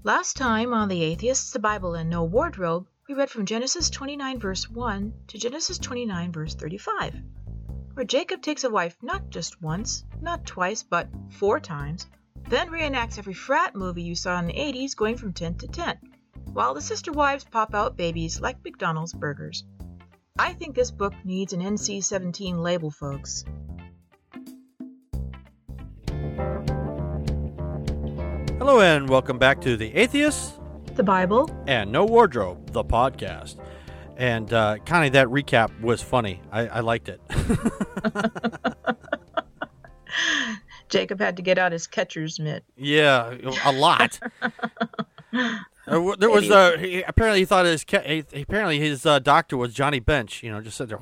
Last time on The Atheists, the Bible, and No Wardrobe, we read from Genesis 29 verse 1 to Genesis 29 verse 35, where Jacob takes a wife not just once, not twice, but 4 times, then reenacts every frat movie you saw in the 80s going from 10 to 10, while the sister wives pop out babies like McDonald's burgers. I think this book needs an NC-17 label, folks. Hello and welcome back to The Atheists, The Bible, and No Wardrobe, the podcast. And Connie, that recap was funny. I liked it. Jacob had to get out his catcher's mitt. Yeah, a lot. There was apparently he thought his doctor was Johnny Bench. You know, just said there.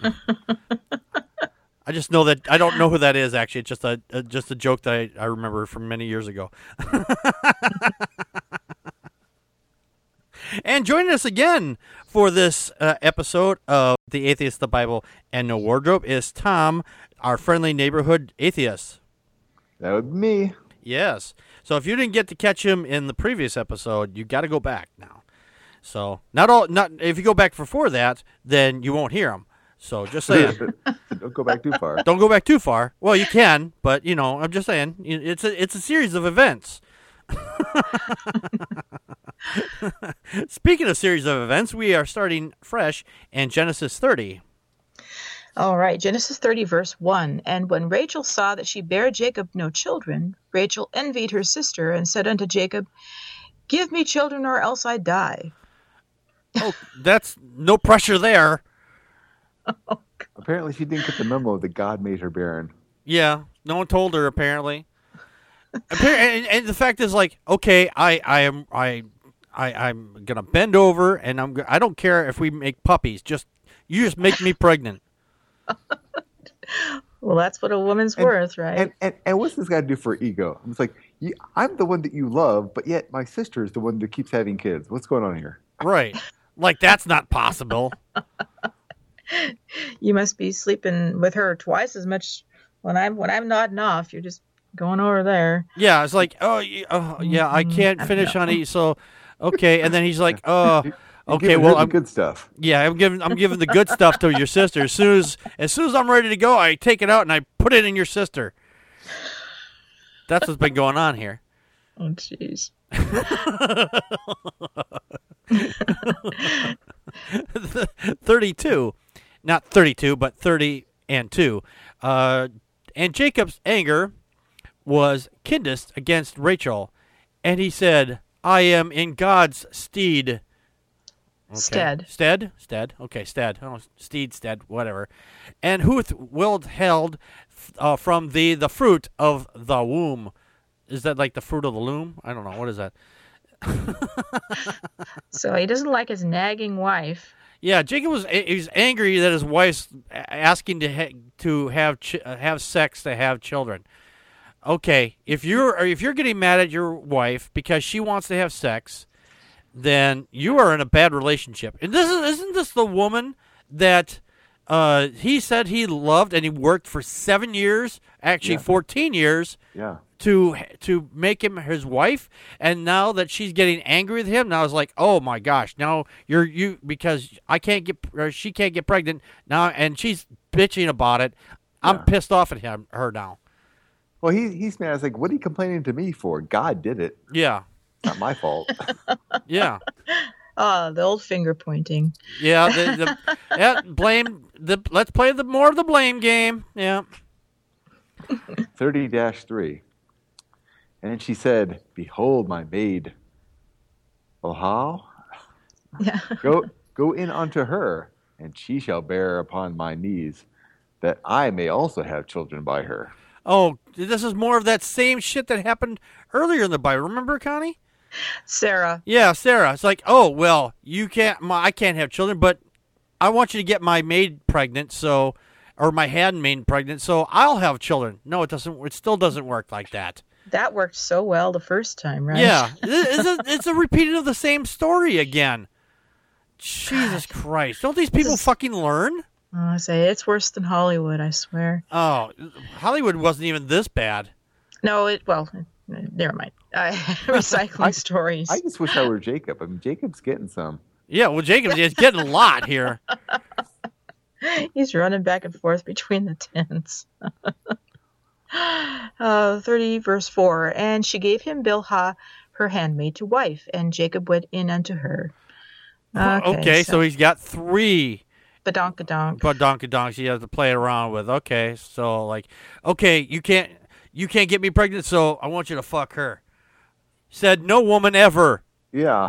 I just know that I don't know who that is. Actually, it's just a joke that I remember from many years ago. And joining us again for this episode of The Atheist, the Bible, and No Wardrobe is Tom, our friendly neighborhood atheist. That would be me. Yes. So if you didn't get to catch him in the previous episode, you got to go back now. So not if you go back before that, then you won't hear him. So just saying. Don't go back too far. Don't go back too far. Well, you can, but I'm just saying it's a series of events. Speaking of series of events, we are starting fresh in Genesis 30. All right, Genesis 30, verse 1. And when Rachel saw that she bare Jacob no children, Rachel envied her sister and said unto Jacob, Give me children, or else I die. Oh, that's no pressure there. Oh, Apparently, she didn't get the memo that God made her barren. Yeah, no one told her apparently. And the fact is, like, okay, I'm gonna bend over, and I don't care if we make puppies. You just make me pregnant. Well, that's what a woman's worth, right? And what's this got to do for ego? It's like, I'm the one that you love, but yet my sister is the one that keeps having kids. What's going on here? Right. Like, that's not possible. You must be sleeping with her twice as much when I'm nodding off. You're just going over there. Yeah, it's like, yeah, I can't finish, honey. So, okay, and then he's like, okay, well, I'm good stuff. Yeah, I'm giving the good stuff to your sister. As soon as I'm ready to go, I take it out and I put it in your sister. That's what's been going on here. Oh, jeez. 32, not 32, but 30 and 2. And Jacob's anger was kindled against Rachel, and he said, I am in God's stead. Okay. Stead. Okay, stead. Oh, stead, whatever. And who withheld from thee the fruit of the womb? Is that like the fruit of the loom? I don't know. What is that? So he doesn't like his nagging wife. Yeah, Jacob he's angry that his wife's asking to have sex to have children. Okay, if you're getting mad at your wife because she wants to have sex, then you are in a bad relationship. And isn't this the woman that he said he loved and he worked for 7 years, actually 14 years, to make him his wife? And now that she's getting angry with him, now it's like, oh my gosh, now you because she can't get pregnant now, and she's bitching about it. I'm pissed off at her now. Well, he's mad. I was like, what are you complaining to me for? God did it. Yeah. Not my fault. Yeah. The old finger pointing. Yeah. Blame. Let's play more of the blame game. Yeah. 30-3. And then she said, Behold my maid. Well, how? Yeah. Go in unto her, and she shall bear upon my knees, that I may also have children by her. Oh, this is more of that same shit that happened earlier in the Bible. Remember, Connie? Sarah. Yeah, Sarah. It's like, oh, well, I can't have children, but I want you to get my maid pregnant, or my handmaid pregnant, so I'll have children. No, it doesn't. It still doesn't work like that. That worked so well the first time, right? Yeah. It's a repeat of the same story again. Jesus Christ. Don't these people fucking learn? I say, it's worse than Hollywood, I swear. Oh, Hollywood wasn't even this bad. No, Never mind. Recycling stories. I just wish I were Jacob. I mean, Jacob's getting some. Yeah, well, Jacob's is getting a lot here. He's running back and forth between the tents. 30 verse 4. And she gave him Bilhah, her handmaid, to wife, and Jacob went in unto her. Okay, so he's got 3 badonkadonk. Badonkadonks you have to play around with. Okay, so like, okay, you can't get me pregnant, so I want you to fuck her. Said no woman ever. Yeah.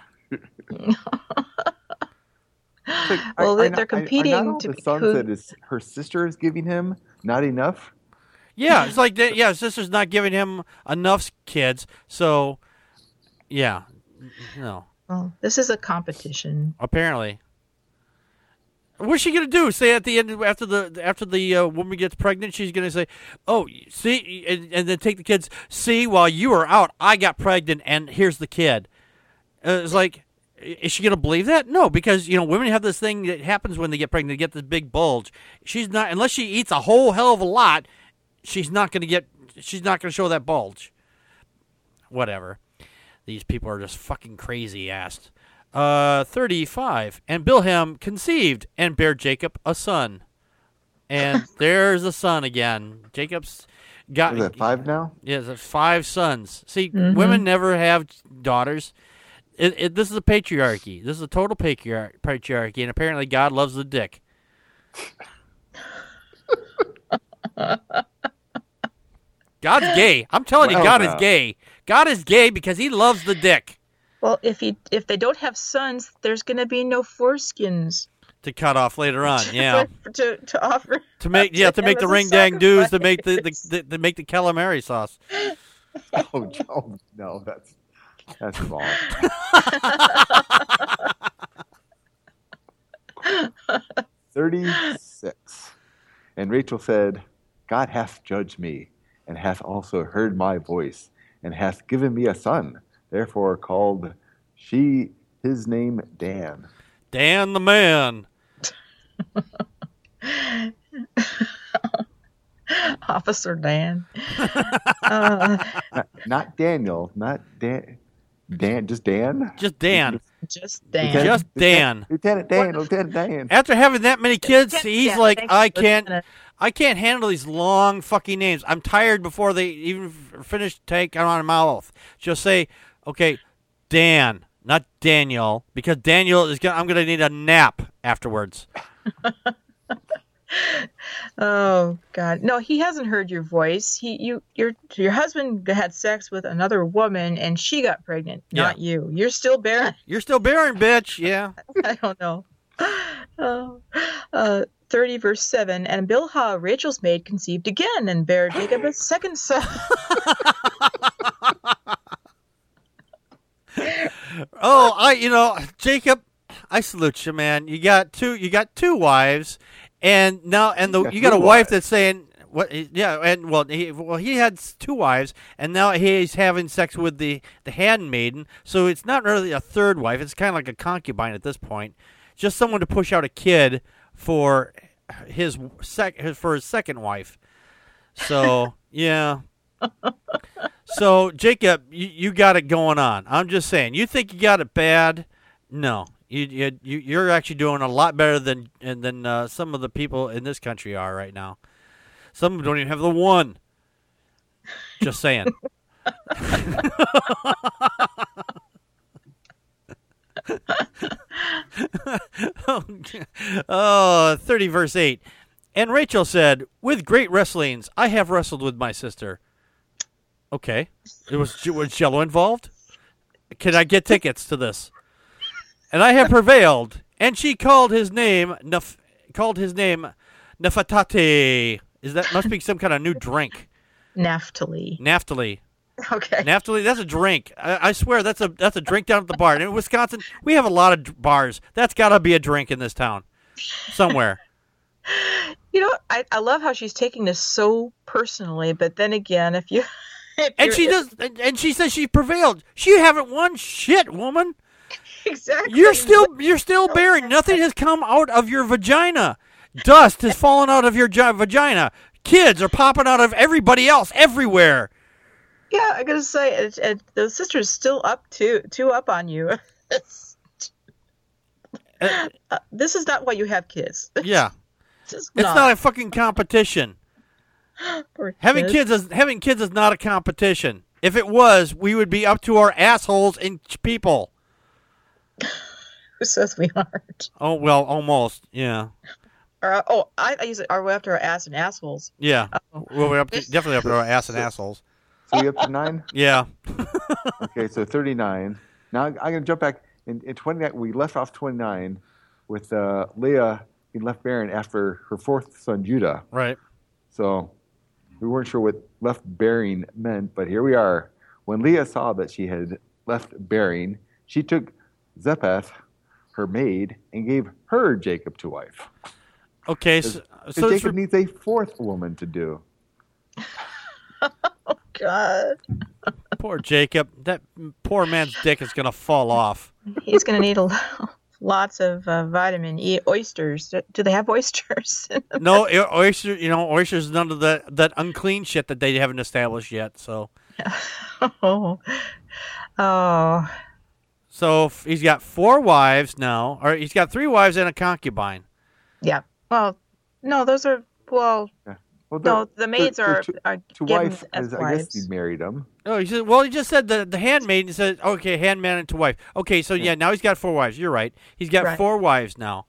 Like, well, they're competing are not all to the be sons who. that her sister is giving him not enough. Yeah, it's like that. Yeah, his sister's not giving him enough kids, so yeah, no. Well, this is a competition. Apparently, what's she gonna do? Say at the end after the woman gets pregnant, she's gonna say, "Oh, see," and then take the kids. See, while you were out, I got pregnant, and here's the kid. It's like, is she gonna believe that? No, because women have this thing that happens when they get pregnant. They get this big bulge. She's not, unless she eats a whole hell of a lot. She's not gonna show that bulge. Whatever. These people are just fucking crazy assed. 35. And Bilhah conceived and bare Jacob a son. And there's a son again. Jacob's got. Is it 5 now? Yeah, it's 5 sons. See, women never have daughters. This is a patriarchy. This is a total patriarchy, and apparently God loves the dick. God's gay. I'm telling you, God is gay. God is gay because he loves the dick. Well, if they don't have sons, there's going to be no foreskins To cut off later on, yeah. to offer To make the ring dang doos to make the make the calamari sauce. Oh no, that's wrong. 36. And Rachel said, God hath judged me, and hath also heard my voice, and hath given me a son. Therefore called she his name Dan. Dan the man. Officer Dan. Not Daniel, not Dan. Just Dan? Just Dan. Just Dan. Just Dan. Lieutenant Dan. After having that many kids, he's like, Thanks, Lieutenant. I can't handle these long fucking names. I'm tired before they even finish taking on my mouth. Just say, okay, Dan, not Daniel, because Daniel I'm gonna need a nap afterwards. Oh God, no, he hasn't heard your voice. Your husband had sex with another woman, and she got pregnant, not you. You're still barren. You're still barren, bitch. Yeah. I don't know. 30 verse 7. And Bilhah, Rachel's maid, conceived again and bare Jacob a second son. Jacob, I salute you, man. You got two wives. And now, you got a wife that's saying what? Yeah, and he had 2 wives, and now he's having sex with the handmaiden. So it's not really a third wife; it's kind of like a concubine at this point, just someone to push out a kid for his second wife. So yeah. So Jacob, you got it going on. I'm just saying. You think you got it bad? No. You're actually doing a lot better than some of the people in this country are right now. Some of them don't even have the one. Just saying. Oh, 30 verse 8. And Rachel said, with great wrestlings, I have wrestled with my sister. Okay. Was Jello involved? Can I get tickets to this? And I have prevailed, and she called his name Nefertati. Must be some kind of new drink. Naphtali. Okay. Naphtali, that's a drink. I swear that's a drink down at the bar. And in Wisconsin, we have a lot of bars. That's got to be a drink in this town, somewhere. I love how she's taking this so personally, but then again, she says she prevailed. She haven't won shit, woman. Exactly. You're still barren. Nothing has come out of your vagina. Dust has fallen out of your vagina. Kids are popping out of everybody else everywhere. Yeah, I gotta say, the sister's still up two up on you. This is not why you have kids. Yeah. It's Not a fucking competition. Having kids is not a competition. If it was, we would be up to our assholes in people. Who says we aren't? Oh well, almost. Yeah. I use it. Are we up to our ass and assholes? Yeah. Well, we're definitely up to our ass and assholes. So we up to 9? Yeah. Okay, so 39. Now I'm going to jump back. In 29, we left off 29 with Leah being left barren after her fourth son, Judah. Right. So we weren't sure what left bearing meant, but here we are. When Leah saw that she had left bearing, she took Zepheth, her maid, and gave her Jacob to wife. Okay, So so Jacob needs a fourth woman to do. Oh God. poor Jacob. That poor man's dick is gonna fall off. He's gonna need lots of vitamin E. Oysters. Do they have oysters? No, oysters. Oysters. None of that unclean shit that they haven't established yet. So. Oh. So he's got 4 wives now, or he's got 3 wives and a concubine. Yeah. Well, no, those are Well, no, the maids are to given wife, as I guess wives. he married them. Oh, he said. Well, he just said the handmaid. He said, okay, handmaid and to wife. Okay, so yeah, now he's got 4 wives. You're right. He's got Right. 4 wives now.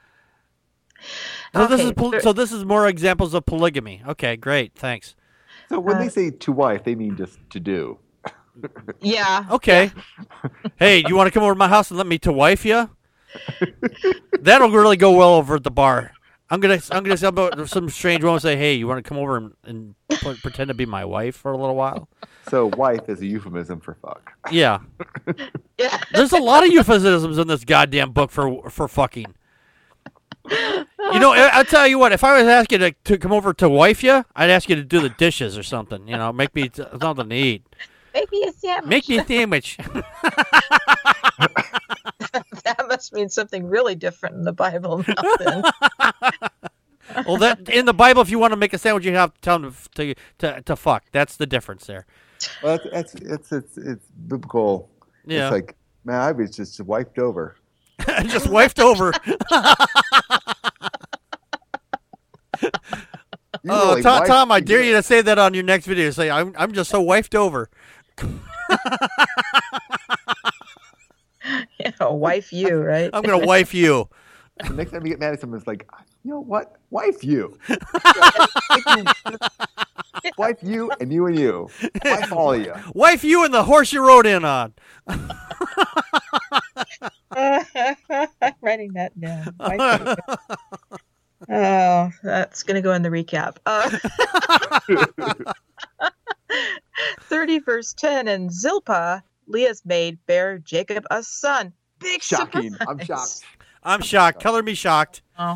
So this is more examples of polygamy. Okay, great, thanks. So when they say to wife, they mean just to do. Yeah. Okay. Hey, you want to come over to my house and let me to wife you? That'll really go well over at the bar. I'm gonna say about some strange woman say, hey, you want to come over and pretend to be my wife for a little while? So wife is a euphemism for fuck. Yeah. Yeah. There's a lot of euphemisms in this goddamn book for fucking. I'll tell you what. If I was asking you to come over to wife you, I'd ask you to do the dishes or something. Make me something to eat. Make me a sandwich. Make me a sandwich. That must mean something really different in the Bible. Then. Well, that in the Bible, if you want to make a sandwich, you have to tell them to fuck. That's the difference there. Well, it's biblical. Yeah. It's like, man, I was just wiped over. Just wifed over. Tom, I dare you to say that on your next video. Say, I'm just so wifed over. Yeah, wife you, right? I'm gonna wife you. The next time you get mad at someone, it's like, you know what? Wife you. Wife you and you and you. Wife all of you. Wife you and the horse you rode in on. I'm writing that down. Wife you. Oh, that's going to go in the recap. 30 verse 10, and Zilpah, Leah's maid, bare Jacob a son. Big Shocking. surprise. I'm shocked. I'm shocked. Color me shocked. Oh.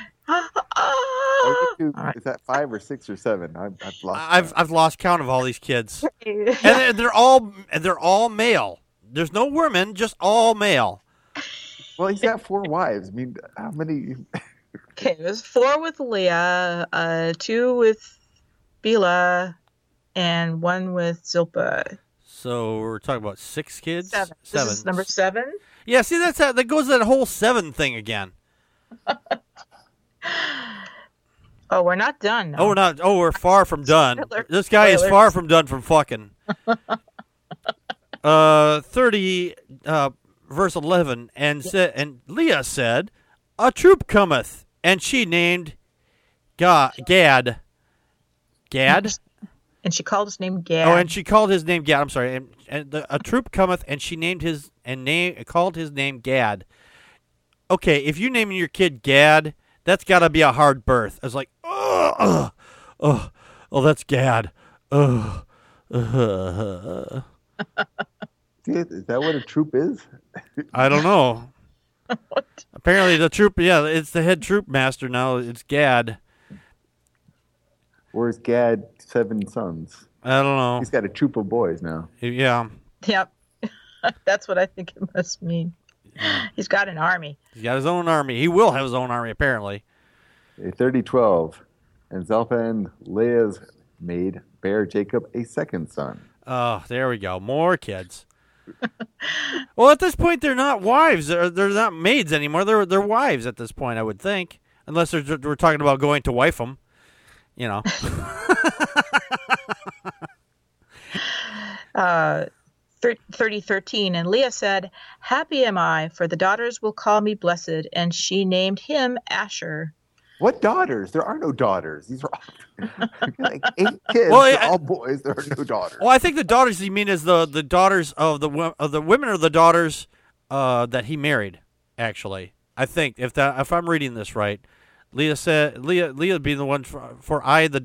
Is that 5 or 6 or 7? I've lost. I've lost count of all these kids, and they're all male. There's no women, just all male. Well, he's got 4 wives. I mean, how many? Okay, it was 4 with Leah, 2 with Bilhah, and 1 with Zilpah. So we're talking about 6 kids. 7. 7. This is number 7. Yeah, see that goes to that whole 7 thing again. Oh, we're not done. No. Oh, we're not. Oh, we're far from done. Spoiler. This guy is Spoilers. far from done from fucking. 30, verse 11, and Leah said, "A troop cometh," and she named Gad. Gad. And she called his name Gad. Oh, and she called his name Gad. I'm sorry. A troop cometh, and she named called his name Gad. Okay, if you name your kid Gad, that's got to be a hard birth. I was like, oh, that's Gad. Oh, Is that what a troop is? I don't know. What? Apparently, the troop. Yeah, it's the head troop master now. It's Gad. Or is Gad 7 sons? I don't know. He's got a troop of boys now. Yeah, Yep. That's what I think it must mean. He's got an army. he's got his own army. He will have his own army, apparently. 30:12, and Zilpah and Leah's maid bare Jacob a second son. Oh, there we go. More kids. Well, at this point, they're not wives. They're not maids anymore. They're wives at this point, I would think, unless we're talking about going to wife them. You know. 30:13, and Leah said, "Happy am I, for the daughters will call me blessed," and she named him Asher. What daughters? There are no daughters. These are like 8 kids. Well, They're all boys. There are no daughters. Well, I think the daughters you mean is the daughters of the women or the daughters that he married. Actually, I think if I'm reading this right, Leah said Leah being the one for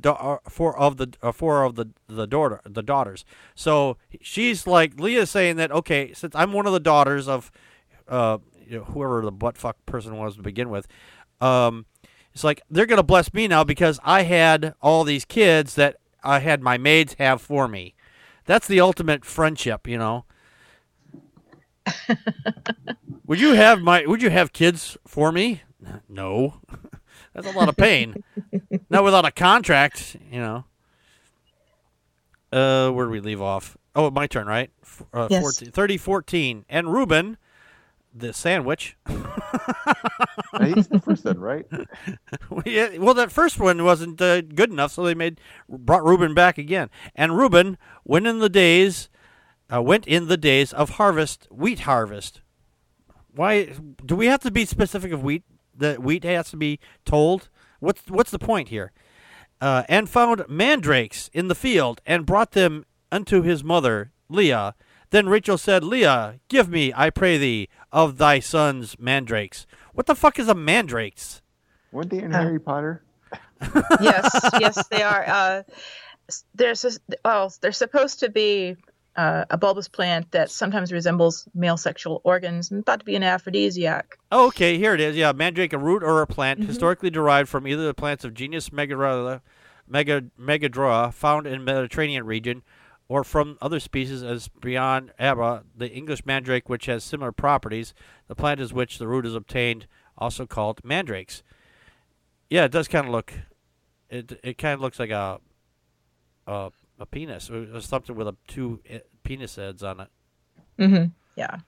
the daughters. So she's like Leah's saying that okay, since I'm one of the daughters of whoever the buttfuck person was to begin with, it's like they're gonna bless me now because I had all these kids that I had my maids have for me. That's the ultimate friendship, you know. Would you have kids for me? No. That's a lot of pain. Not without a contract, you know. Where do we leave off? Oh, my turn, right? Yes. 30:14. And Reuben, the sandwich. He's the first one, right? Yeah, well, that first one wasn't good enough, so they brought Reuben back again. And Reuben went in the days of harvest, wheat harvest. Why do we have to be specific of wheat? The wheat has to be told. What's the point here? And found mandrakes in the field and brought them unto his mother Leah. Then Rachel said, Leah, give me, I pray thee, of thy son's mandrakes. What the fuck is a mandrakes? Weren't they in Harry Potter? Yes, they are. They're supposed to be a bulbous plant that sometimes resembles male sexual organs and thought to be an aphrodisiac. Oh, okay, here it is. Yeah, mandrake, a root or a plant historically derived from either the plants of genus Megadroa found in the Mediterranean region, or from other species as beyond Abra, the English mandrake, which has similar properties. The plant is which the root is obtained, also called mandrakes. Yeah, it does kind of look. It kind of looks like a penis, or something with 2 penis heads on it. Mm-hmm. Yeah.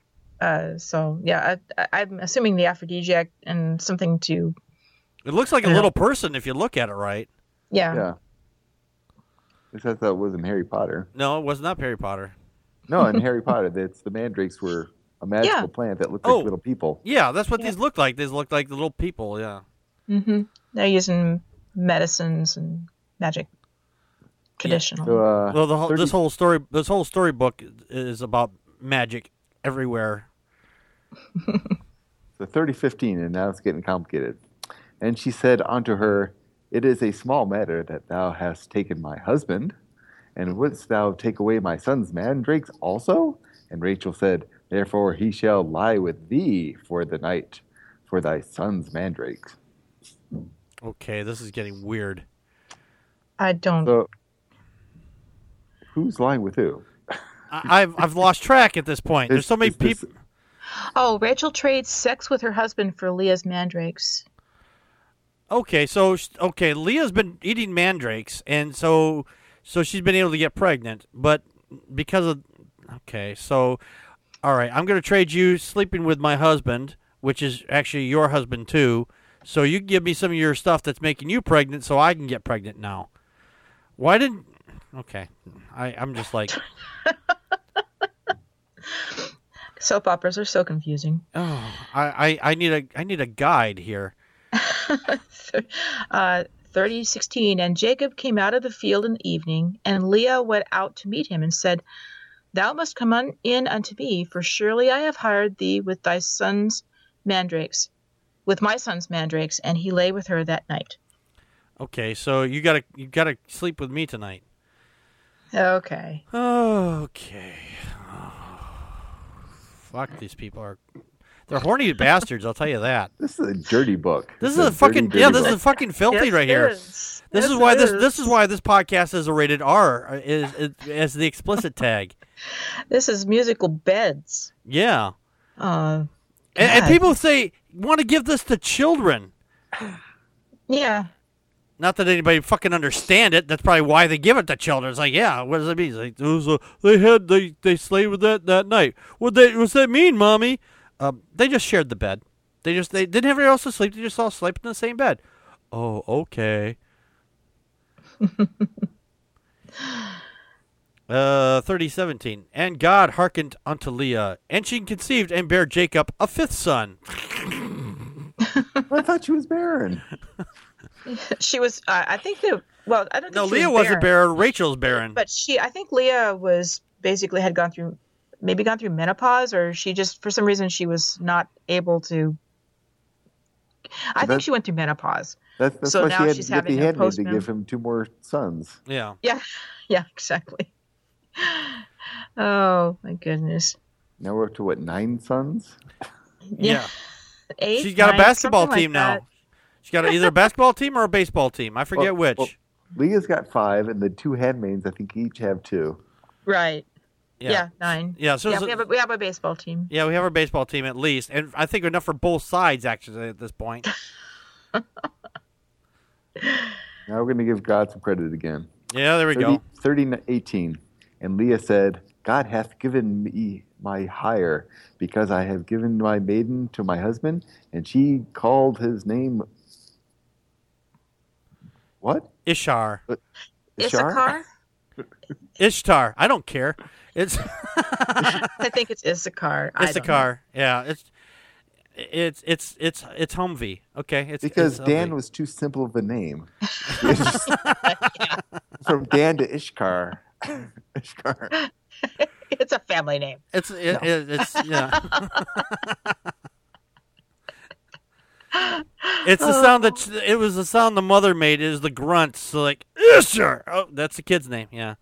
I'm assuming the aphrodisiac and something to. It looks like a little person if you look at it right. Yeah. Yeah. I thought that was in Harry Potter. No, it was not Harry Potter. No, in Harry Potter, the mandrakes were a magical plant that looked like little people. Yeah, that's what these look like. These look like little people. Yeah. Mm-hmm. They're using medicines and magic. Traditional. Yeah. So, well, this whole storybook is about magic everywhere. So 30:15, and now it's getting complicated. And she said unto her, It is a small matter that thou hast taken my husband, and wouldst thou take away my son's mandrakes also? And Rachel said, Therefore he shall lie with thee for the night, for thy son's mandrakes. Okay, this is getting weird. I don't. So, who's lying with who? I've lost track at this point. There's so many people. Oh, Rachel trades sex with her husband for Leah's mandrakes. Okay, Leah's been eating mandrakes, and so she's been able to get pregnant, but because of all right, I'm going to trade you sleeping with my husband, which is actually your husband too. So you give me some of your stuff that's making you pregnant, so I can get pregnant now. Why didn't? Okay, I'm just like. Soap operas are so confusing. Oh, I need a guide here. 30:16, and Jacob came out of the field in the evening, and Leah went out to meet him and said, Thou must come in unto me, for surely I have hired thee with my son's mandrakes. And he lay with her that night. Okay, so you gotta sleep with me tonight. Okay. Okay. Fuck, these people they're horny bastards, I'll tell you that. This is a dirty book. This is a fucking book. This is fucking filthy right here. This is why this podcast is a rated R as the explicit tag. This is musical beds. Yeah. And people want to give this to children. Yeah. Not that anybody fucking understand it. That's probably why they give it to children. It's like, yeah, what does it mean? It's like, they slaved with that night. What's that mean, Mommy? They just shared the bed. They didn't have anybody else to sleep. They just all slept in the same bed. Oh, okay. 30:17. And God hearkened unto Leah, and she conceived and bare Jacob a fifth son. I thought she was barren. She was. I think that. Well, I don't think. No, she Leah was wasn't barren. Rachel's barren. But I think Leah was basically had gone through menopause, or she just for some reason she was not able to. I think she went through menopause. That's so why now she had she's to get having the a handmaid to postpartum. give him 2 more sons. Yeah. Yeah, exactly. Oh my goodness. Now we're up to 9 sons? Yeah. 8, She's got 9, a basketball something team like now. that. She's got either a basketball team or a baseball team. I forget which. Well, Leah's got 5, and the 2 handmaids, I think, each have 2. Right. Yeah, 9. Yeah, so we have a baseball team. yeah, we have our baseball team at least, and I think enough for both sides actually at this point. Now we're going to give God some credit again. Yeah, there we go. 30:18. And Leah said, God hath given me my hire, because I have given my maiden to my husband, and she called his name. What? Ishtar. Issachar? Ishtar. I don't care. It's I think it's Issachar. I don't know. Issachar. Yeah, it's Humvee. Okay, it's Because it's Dan Humvee. was too simple of a name. From Dan to Ishkar. Ishkar. It's a family name. It's yeah. It's the sound it was the sound the mother made is the grunt. So like Ishtar. Oh, that's the kid's name. Yeah.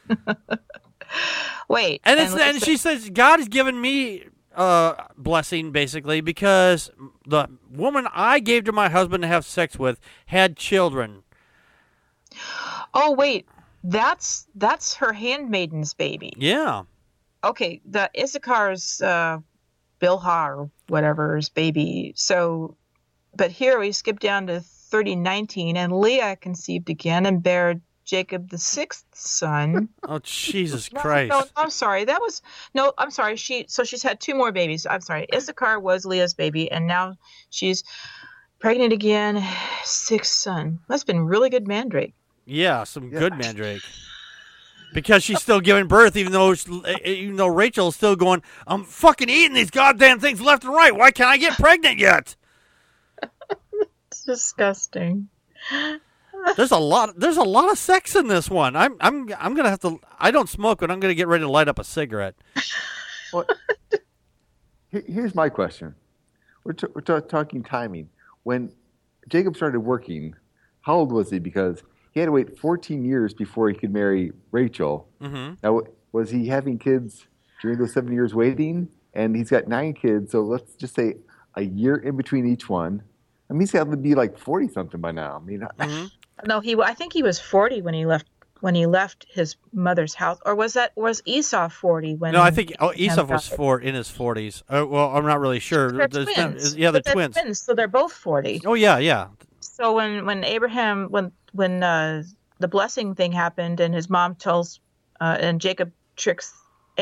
Wait. And she says God has given me blessing basically because the woman I gave to my husband to have sex with had children. Oh wait, that's her handmaiden's baby. Yeah. Okay, the Issachar's Bilhah or whatever's baby. So, but here we skip down to 30:19, and Leah conceived again and bare Jacob the 6th son. Oh Jesus No, Christ. No, I'm sorry. I'm sorry. She's had 2 more babies. I'm sorry. Issachar was Leah's baby, and now she's pregnant again. 6th son. That's been really good mandrake. Yeah, some good mandrake. Because she's still giving birth, even though Rachel's still going, I'm fucking eating these goddamn things left and right. Why can't I get pregnant yet? It's disgusting. There's a lot of sex in this one. I'm gonna have to. I don't smoke, but I'm gonna get ready to light up a cigarette. Well, here's my question. We're talking timing. When Jacob started working, how old was he? Because he had to wait 14 years before he could marry Rachel. Mm-hmm. Now, was he having kids during those 7 years waiting? And he's got 9 kids, so let's just say a year in between each one. I mean, he's got to be like 40-something by now. I mean, Mm-hmm. No, I think he was 40 when he left his mother's house, or was Esau 40 when? No, I think Esau died? was in his 40s. Well, I'm not really sure. They're There's twins. yeah, they're But twins. So they're both 40. Oh yeah. So when Abraham when the blessing thing happened and his mom tells and Jacob tricks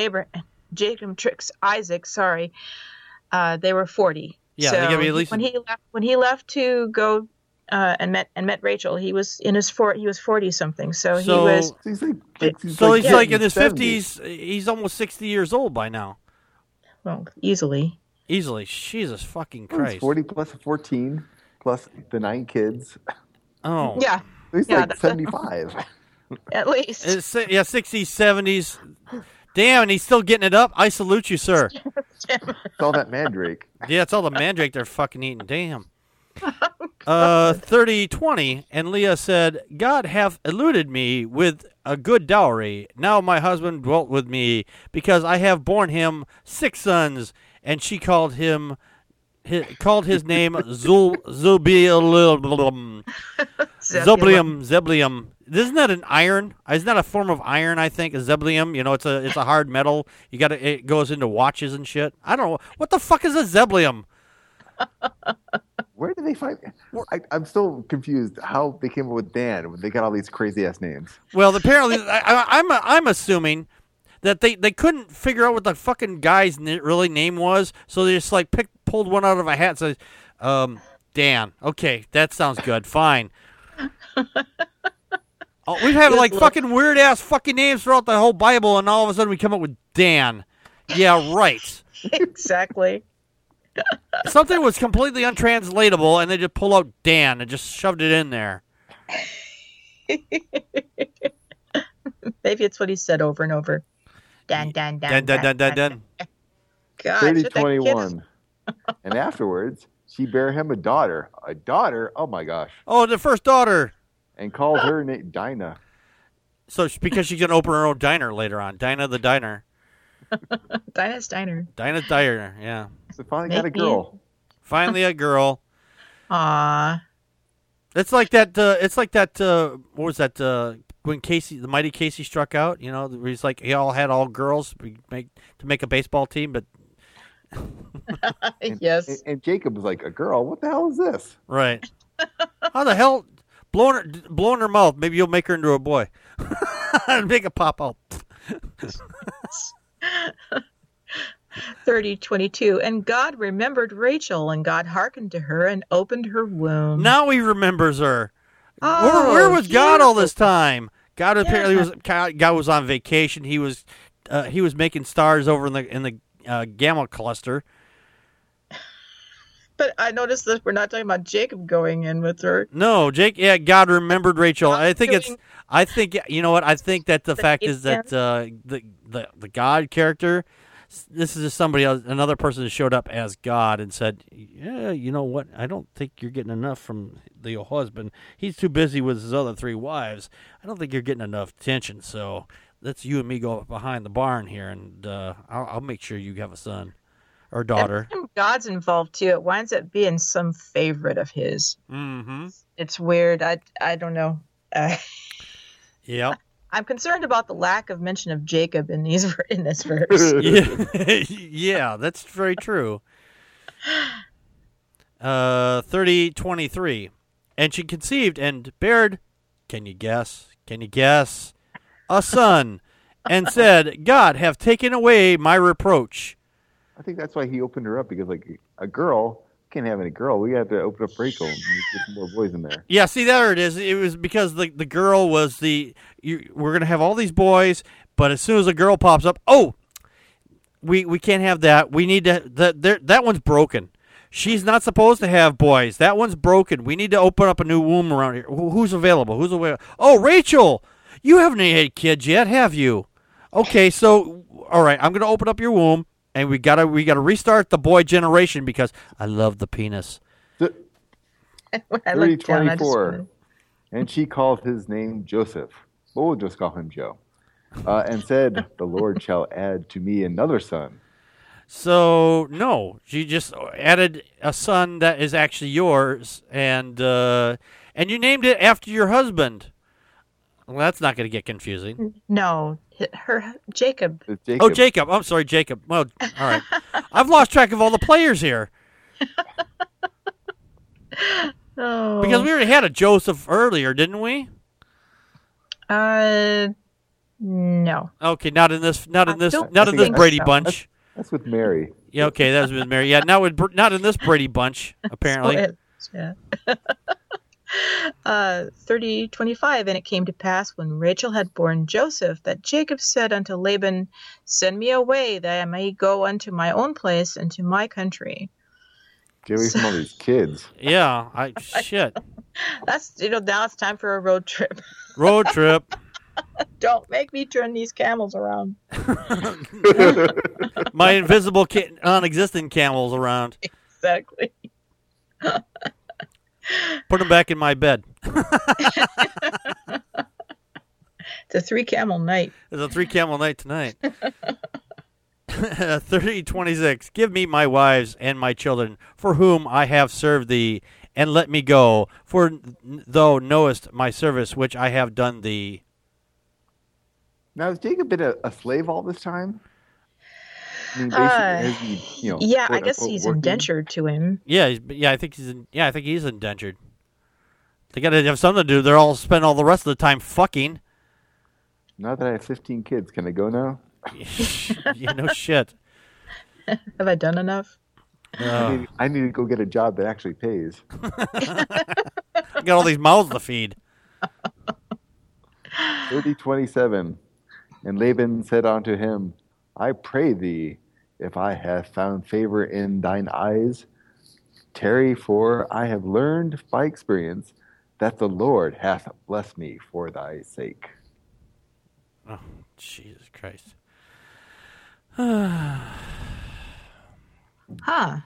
Isaac, sorry, they were 40. Yeah, so they gotta be at least when he left to go and met Rachel, he was in his 40 something. So he was he's like in his 70. 50s. He's almost 60 years old by now. well easily. Easily. Jesus fucking He's Christ. 40 plus 14 plus the 9 kids. Oh. Yeah, He's Yeah, like that's- 75. at least. It's, 60s, 70s. Damn, and he's still getting it up. I salute you, sir. It's all that mandrake. Yeah, it's all the mandrake they're fucking eating. Damn. 30:20, and Leah said, God hath eluded me with a good dowry. Now my husband dwelt with me, because I have borne him 6 sons, and she called his name Zebulun. Zebulun. Isn't that an iron? Isn't that a form of iron? I think Zebulun. You know, it's a hard metal. It goes into watches and shit. I don't know what the fuck is a Zebulun. Where did they find? I'm still confused how they came up with Dan when they got all these crazy ass names. Well, apparently, I'm assuming that they couldn't figure out what the fucking guy's really name was, so they just like pulled one out of a hat and said, Dan. Okay, that sounds good. Fine. We've had like fucking weird ass fucking names throughout the whole Bible, and all of a sudden we come up with Dan. Yeah, right. Exactly. Something was completely untranslatable, and they just pulled out Dan and just shoved it in there. Maybe it's what he said over and over. Dan. Dan. God, 30:21. And afterwards, she bare him a daughter. A daughter? Oh my gosh. Oh, the first daughter. And called her Dinah. So because she's going to open her own diner later on. Dinah the Diner. Dinah's Diner. Dinah's Diner, yeah. So finally got a girl. Finally a girl. Aww. It's like that, what was that, when the mighty Casey struck out, you know, where he's like, he had all girls to make a baseball team, but... Yes. And Jacob was like, a girl? What the hell is this? Right. How the hell... Blowing her mouth. Maybe you'll make her into a boy. Make a pop out. 30:22. And God remembered Rachel, and God hearkened to her and opened her womb. Now he remembers her. Oh, where was God all this beautiful. time? God apparently God was on vacation. He was making stars over in the Gamma cluster. But I noticed that we're not talking about Jacob going in with her. No, God remembered Rachel. I think you know what? I think that the fact is that the God character, this is just somebody else, another person that showed up as God and said, yeah, you know what? I don't think you're getting enough from the husband. He's too busy with his other 3 wives. I don't think you're getting enough attention. So let's you and me go behind the barn here, and I'll make sure you have a son. Or daughter. Every time God's involved too, it winds up being some favorite of his. Mm-hmm. It's weird. I don't know. Yeah. I'm concerned about the lack of mention of Jacob in this verse. Yeah, that's very true. 30:23. And she conceived and bared, can you guess, a son, and said, God have taken away my reproach. I think that's why he opened her up, because like a girl can't have any girl. We have to open up Rachel and get some more boys in there. Yeah, see, there it is. It was because the girl was we're going to have all these boys, but as soon as a girl pops up, we can't have that. We need to, that one's broken. She's not supposed to have boys. That one's broken. We need to open up a new womb around here. Who's available? Oh, Rachel, you haven't had kids yet, have you? Okay, so, all right, I'm going to open up your womb. And we gotta restart the boy generation because I love the penis. 30:24. And she called his name Joseph. Well, we'll just call him Joe. And said, the Lord shall add to me another son. So, no, she just added a son that is actually yours, and you named it after your husband. Well, that's not going to get confusing. No, Jacob. It's Jacob. Oh, Jacob. I'm sorry, Jacob. Well, all right. I've lost track of all the players here. Oh. Because we already had a Joseph earlier, didn't we? No. Okay, not in this think Brady so. bunch. That's with Mary. Yeah, okay, that was with Mary. Yeah, not in this Brady bunch, apparently. Yeah. 30:25. And it came to pass when Rachel had borne Joseph that Jacob said unto Laban, Send me away that I may go unto my own place and to my country. Get away from all these kids. Yeah, shit. That's now it's time for a road trip. Road trip. Don't make me turn these camels around. My invisible, non-existent camels around. Exactly. Put them back in my bed. It's a 3-camel night. It's a 3-camel night tonight. 30:26. Give me my wives and my children, for whom I have served thee, and let me go. For thou knowest my service which I have done thee. Now, has Jacob been a slave all this time? I mean, basically, has he, Yeah, I quote guess unquote he's working? indentured to him. Yeah, I think he's indentured. They got to have something to do. They're all spend all the rest of the time fucking. Now that I have 15 kids, can I go now? Yeah, no shit. Have I done enough? I need to go get a job that actually pays. I got all these mouths to feed. 30:27. And Laban said unto him, I pray thee, if I have found favor in thine eyes, tarry, for I have learned by experience that the Lord hath blessed me for thy sake. Oh, Jesus Christ. Huh.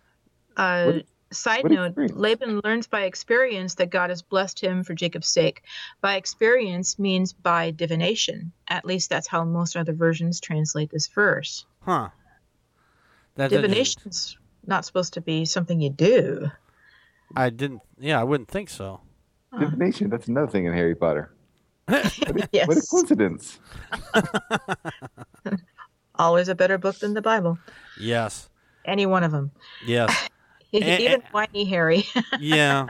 Side what note, experience? Laban learns by experience that God has blessed him for Jacob's sake. By experience means by divination. At least that's how most other versions translate this verse. Huh. Divination's not supposed to be something you do. I wouldn't think so. Divination, that's another thing in Harry Potter. Yes. What a coincidence. Always a better book than the Bible. Yes. Any one of them. Yes. Even whiny Harry. Yeah.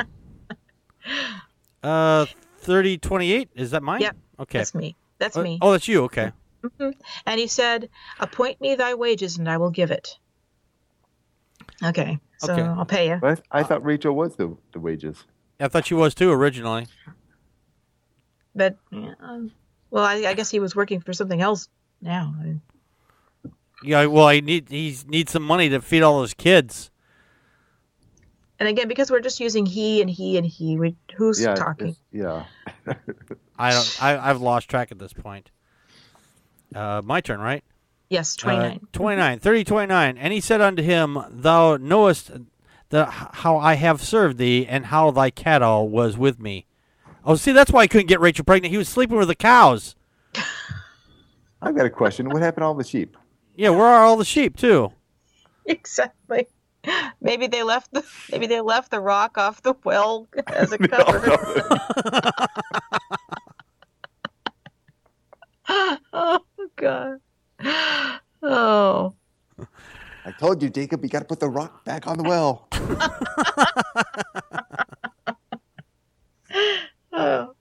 30:28. Is that mine? Yep. Okay. That's me. That's me. Oh, that's you. Okay. And he said, appoint me thy wages and I will give it. Okay. So Okay. I'll pay you. But I thought Rachel was the wages. I thought she was too originally. But, well, I guess he was working for something else now. Yeah. Well, he needs some money to feed all those kids. And again, because we're just using he and he and he, who's talking? Yeah. I've lost track at this point. My turn, right? Yes, 29. 30:29. And he said unto him, Thou knowest how I have served thee, and how thy cattle was with me. Oh, see, that's why I couldn't get Rachel pregnant. He was sleeping with the cows. I've got a question. What happened to all the sheep? Yeah, where are all the sheep too? Exactly. Maybe they left the rock off the well as a cover. Oh God. Oh. I told you, Jacob, you got to put the rock back on the well. Oh.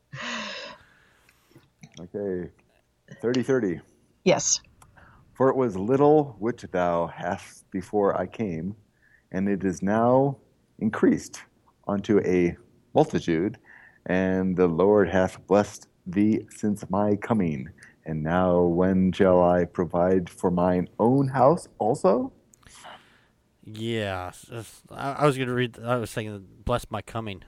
Okay. 30:30. Yes. For it was little which thou hast before I came, and it is now increased unto a multitude, and the Lord hath blessed thee since my coming. And now when shall I provide for mine own house also? Yeah. I was going to read, I was thinking, bless my coming.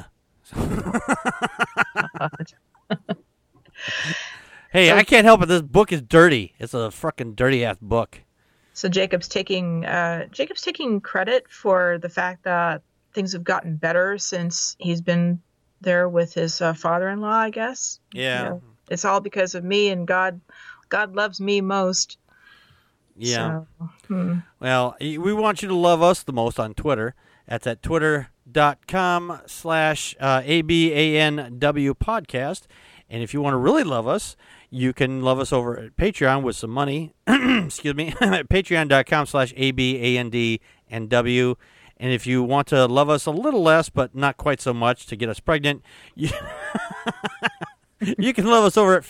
Hey, I can't help it. This book is dirty. It's a fucking dirty-ass book. So Jacob's taking credit for the fact that things have gotten better since he's been there with his father-in-law, I guess. Yeah. You know, it's all because of me, and God loves me most. Yeah. So, Well, we want you to love us the most on Twitter. That's at twitter.com/ABANW podcast. And if you want to really love us, you can love us over at Patreon with some money. Excuse me. At patreon.com/ABANDNW. And if you want to love us a little less, but not quite so much to get us pregnant, you can love us over at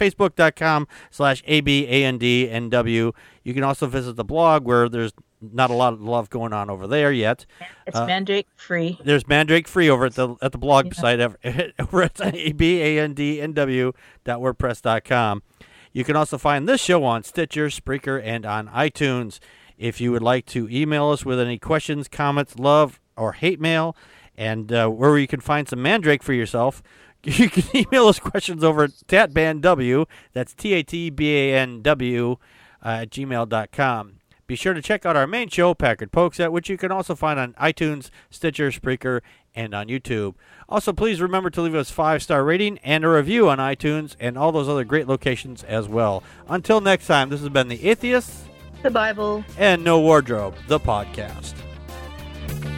facebook.com/ABANDNW. You can also visit the blog where there's not a lot of love going on over there yet. it's Mandrake free. There's Mandrake free over at the blog site over at abandw.wordpress.com. You can also find this show on Stitcher, Spreaker, and on iTunes. If you would like to email us with any questions, comments, love, or hate mail, and where you can find some Mandrake for yourself, you can email us questions over at tatbandw, that's TATBANW, at gmail.com. Be sure to check out our main show, Packard Pokes, which you can also find on iTunes, Stitcher, Spreaker, and on YouTube. Also, please remember to leave us a 5-star rating and a review on iTunes and all those other great locations as well. Until next time, this has been The Atheists, The Bible. and No Wardrobe, the podcast.